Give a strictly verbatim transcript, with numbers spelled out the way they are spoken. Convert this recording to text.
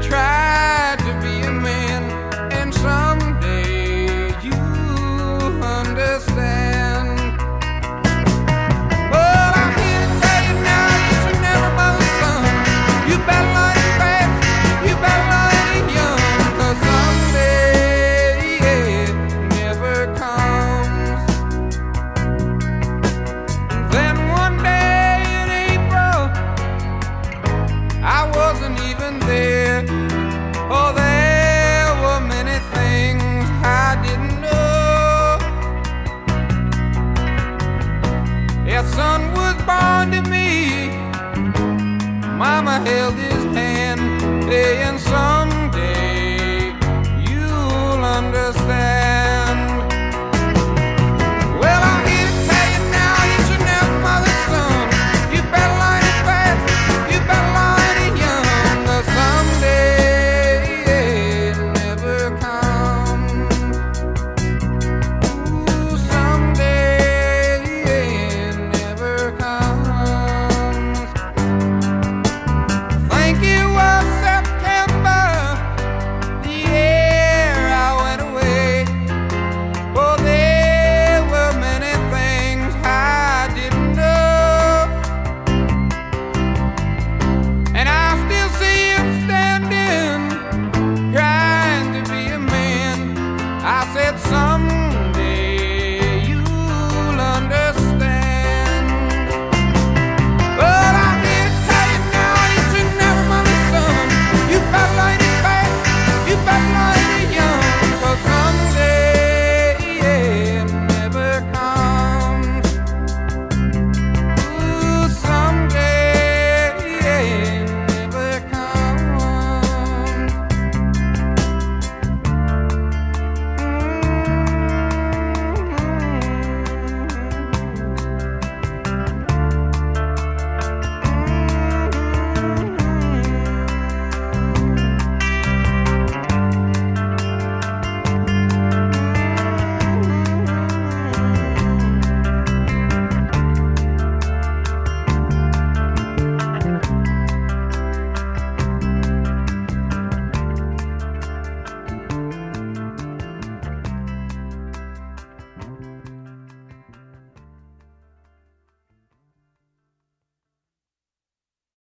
try to be a man, and someday you understand. But I'm here to tell you now, you should never mother son. You better learn it fast, you better learn it young, 'cause someday it never comes. Then one day in April, I wasn't even there. Oh, there were many things I didn't know. A son was born to me. Mama held his hand, saying, son,